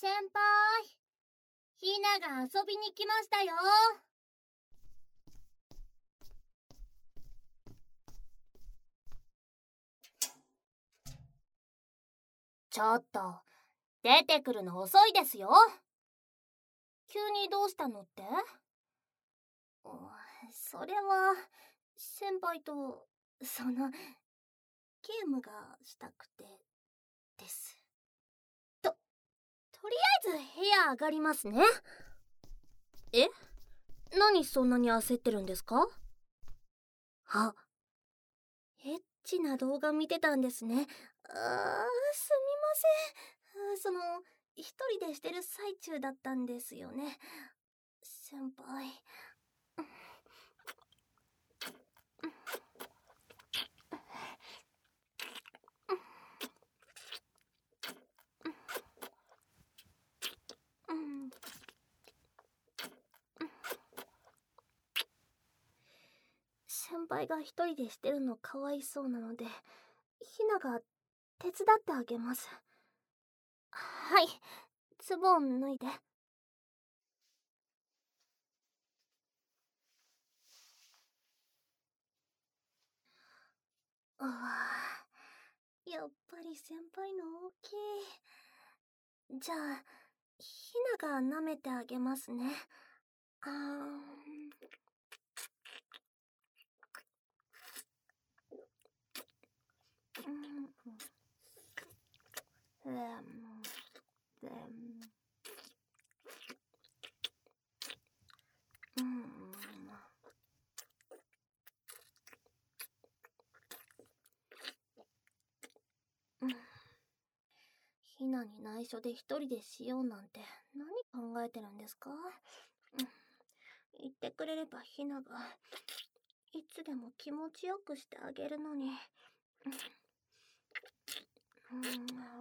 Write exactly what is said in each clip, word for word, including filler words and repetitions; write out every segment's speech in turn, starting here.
先輩、ひなが遊びに来ましたよ。ちょっと、出てくるの遅いですよ。急にどうしたのって？それは、先輩と、その、ゲームがしたくて、です。と、とりあえず部屋上がりますね。え？何そんなに焦ってるんですか？あ、エッチな動画見てたんですね。あー、すみません。その、一人でしてる最中だったんですよね。先輩。先輩が一人でしてるのかわいそうなので、ひなが手伝ってあげます。はい、ズボン脱いで。ああ、やっぱり先輩の大きい。じゃあ、ひなが舐めてあげますね。あーうん、うん、うん、ひなに内緒で一人でしようなんて何考えてるんですか？言ってくれればひながいつでも気持ちよくしてあげるのに。うん、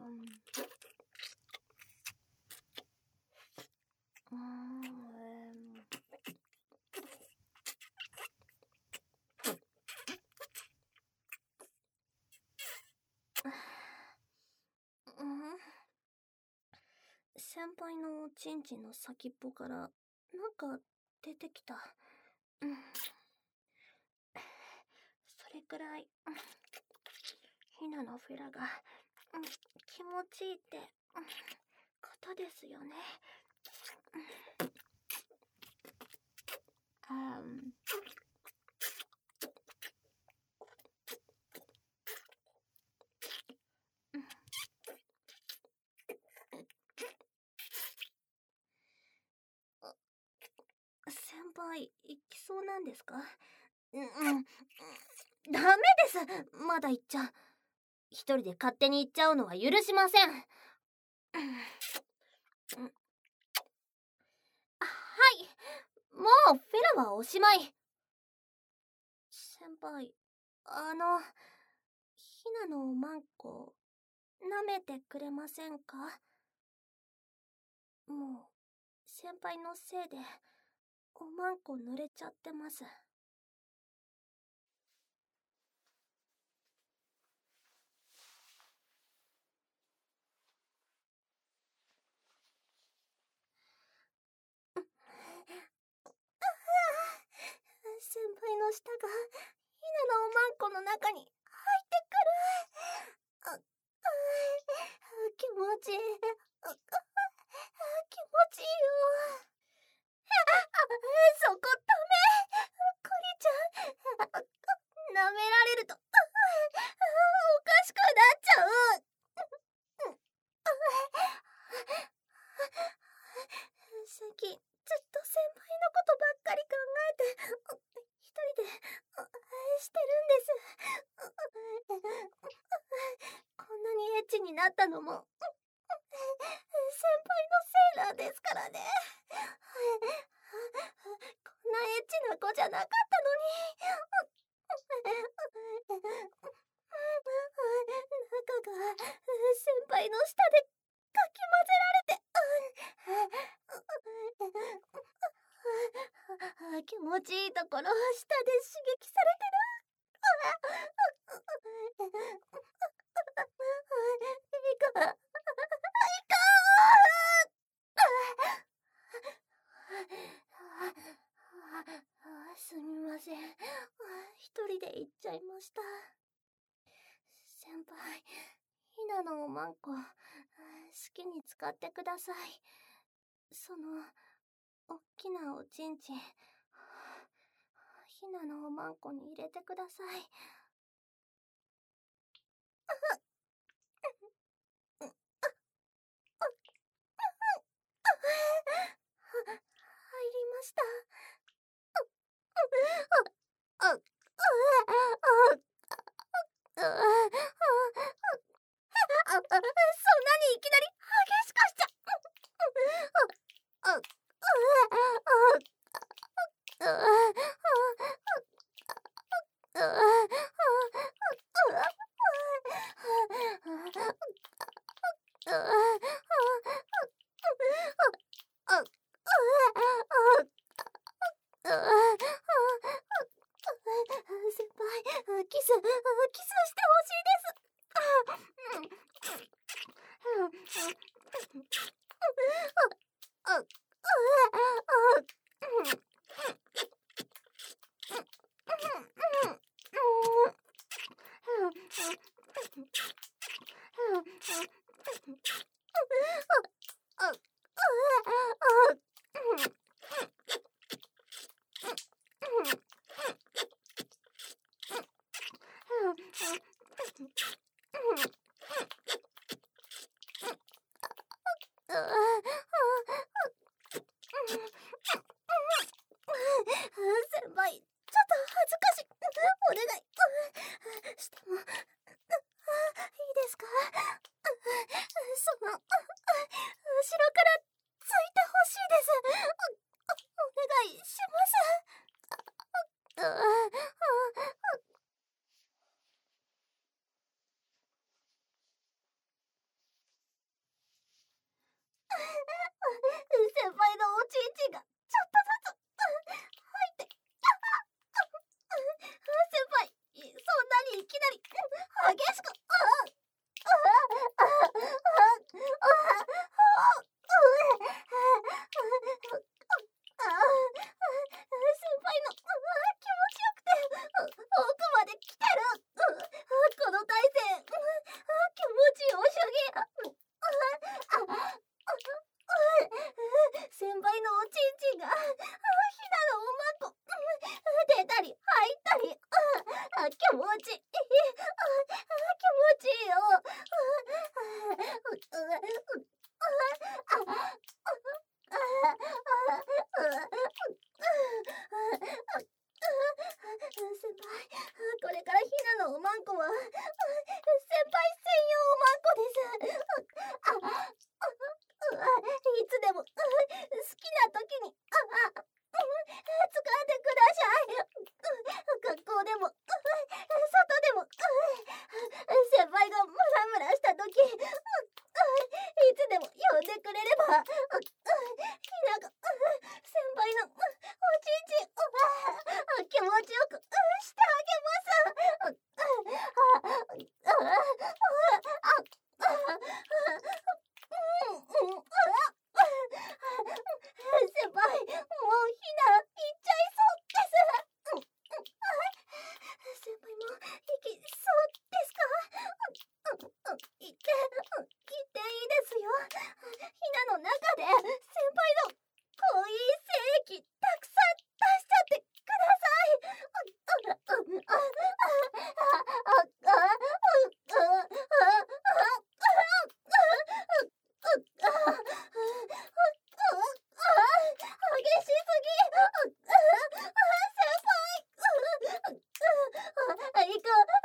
先輩のおちんちんの先っぽからなんか出てきた。うん、それくらいひなのフェラが、うん、気持ちいいって、うん、ことですよね。あん先輩、行きそうなんですか？うん、うん、ダメです。まだ行っちゃ。一人で勝手に行っちゃうのは許しません。はい、もうフェラはおしまい。先輩、あの、ひなのおまんこ、舐めてくれませんか？もう、先輩のせいで、おまんこ濡れちゃってます。先輩の舌がひなのおまんこの中に入ってくる。ああ気持ちいい。あ気持ちいいよ。そこダメ。クリちゃん、舐められるとおかしくなっちゃう。最近ずっと先輩のことばっかり考えて一人でしてるんです。こんなにエッチになったのも先輩のせいなんですからね。こんなエッチな子じゃなかったのに。中が先輩の舌でかき混ぜられて気持ちいいところ舌で刺激されてる。いかんいかん。 先輩、ひなのおまんこ、好きに使ってください。その、おっきなおちんちん、ひなのおまんこに入れてください。入りました。そんなにいきなり激しくしちゃ先輩、キス、キスしてほしいです。先輩、ちょっと恥ずかしい。お願いしてもいいですか？その、後ろからついてほしいです。お願いします。先輩のおちんちんがちょっとずつ入って、先輩、そんなにいきなり激しく先輩の気持ちよくて奥まで来てる。この体勢気持ちよすぎ。先輩のおちんちんがひなのおまんこ出たり入ったり気持ちいい。気持ちいいよ。先輩、これからひなのおまんこは先輩専用おまんこです。いつでも好きな時に使ってください。学校でも外でも先輩がムラムラした時いつでも呼んでくれればひなが先輩のおちんちん気持ちよくしてあげます。先輩、もうひな行っちゃいそうです。先輩も行きそうですか？行って、行っていいですよ。ひなの中で先輩の濃い精液たくさん出しちゃってください。激しすぎ。先輩。行く。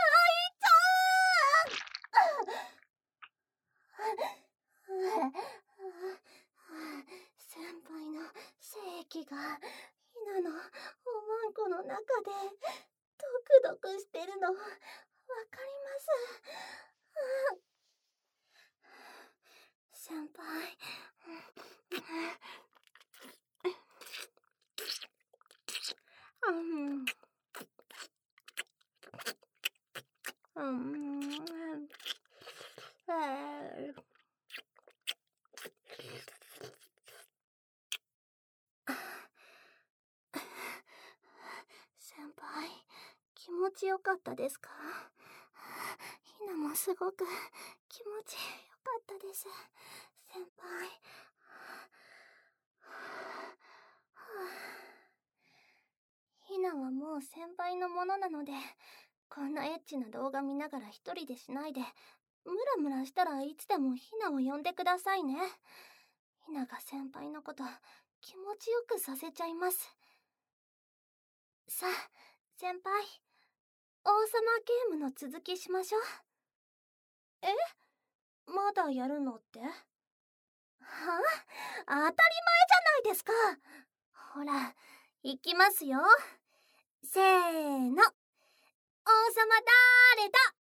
先輩の精液がひなのおまんこの中でドクドクしてるのわかります。先輩、うんうん先輩、気持ちよかったですか？ひなも好すごく気持ちよかったです、先輩。ひなはもう先輩のものなので、こんなエッチな動画見ながら一人でしないで、ムラムラしたらいつでもひなを呼んでくださいね。ひなが先輩のこと気持ちよくさせちゃいます。さあ、先輩、王様ゲームの続きしましょう。え？まだやるのって？はあ？当たり前じゃないですか。ほら、いきますよ。せーの。王様だーれだ？